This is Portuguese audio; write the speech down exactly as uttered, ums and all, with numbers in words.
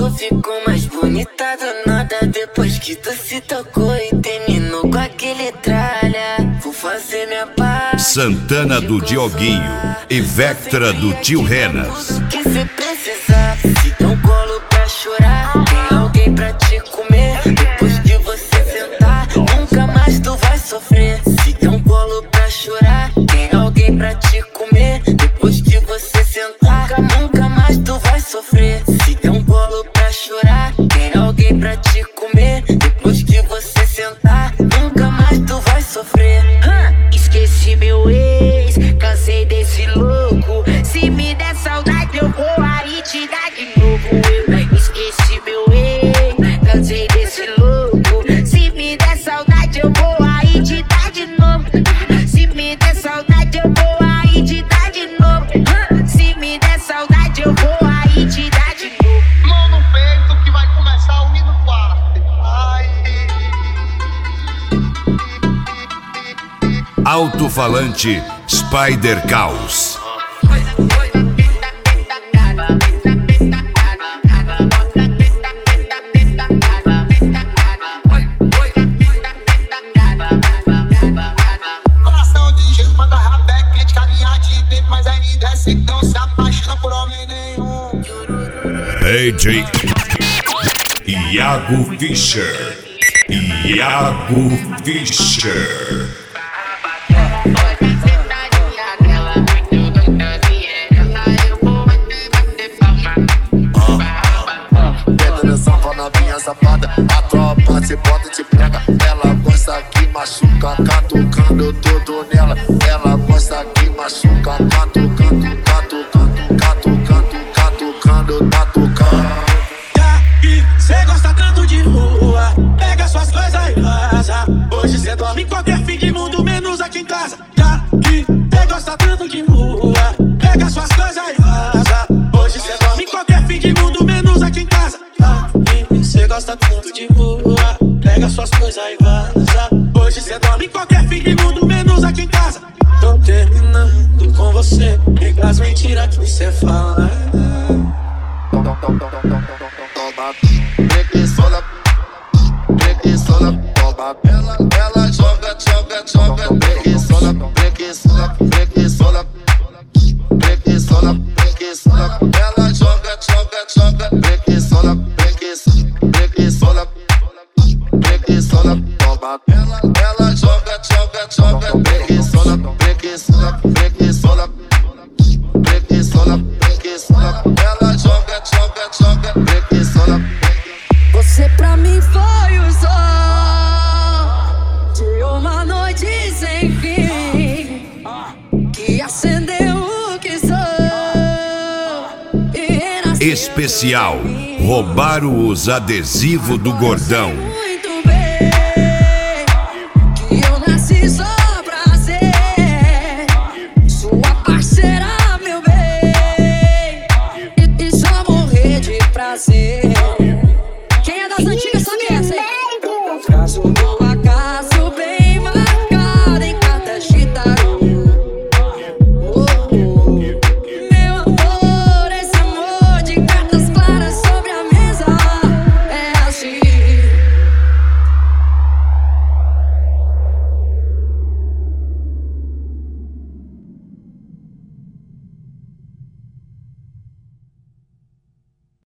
Tu ficou mais bonita do nada depois que tu se tocou e terminou com aquele tralha. Vou fazer minha parte. Santana do Dioguinho e Vectra do Tio Renas. Que cê precisar, se dá um colo pra chorar, tem alguém pra te comer. Depois que você sentar, nunca mais tu vai sofrer. Se dá um colo pra chorar, tem alguém pra te comer. Depois que você sentar, nunca mais tu vai sofrer. Se dá um colo pra chorar, tem alguém pra te comer. Depois que você sentar, nunca mais tu vai sofrer. Hum, esqueci meu ex, cansei desse louco. Se me der saudade eu vou aí te dar de novo. Eu esqueci meu ex, cansei desse louco. Se me der saudade eu vou aí te dar de novo. Se me der saudade eu vou aí te dar de novo. Hum, se me der saudade eu vou aí te dar de novo. Mão no peito que vai começar o hino quarto. Ai. Alto-falante Spider Caos. Coração de jeito, manda rabeca, quente, carinha de tempo, mas ainda é assim que não se apaixona por homem nenhum. D J Iago Fischer. Iago Fischer. Safada, a tropa se bota e te prega. Ela gosta que machuca, catucando tudo nela. Ela gosta que machuca, catucando, catucando, catucando, catucando, catucando. Já que cê gosta tanto de rua, pega suas coisas e vaza. Hoje cê dorme em qualquer fim de mundo, menos aqui em casa. Já que cê gosta tanto de rua, pega suas coisas e vaza. Hoje cê dorme em qualquer fim de mundo, menos aqui em casa. Cê gosta tanto de rua, pega suas coisas e vaza. Hoje cê dorme em qualquer fim de mundo, menos aqui em casa. Tô terminando com você, pega as mentiras que cê fala. Preguiçola, preguiçola, toma. Ela, ela joga, joga, joga. Preguiçola, preguiçola, preguiçola, preguiçola, preguiçola. Ela joga, joga, joga. Preguiçola, preguiçola, preguiçola, preguiçola, toma. Ela, ela joga, joga, joga. Preguiçola, preguiçola, preguiçola, preguiçola, preguiçola. Ela joga, joga, joga. Preguiçola. Você pra mim foi o sol de uma noite sem fim, que acendeu o que sou e renasceu. Especial. Roubaram os adesivos do Gordão. Muito bem, que eu nasci só pra ser sua parceira, meu bem, e, e só morrer de prazer.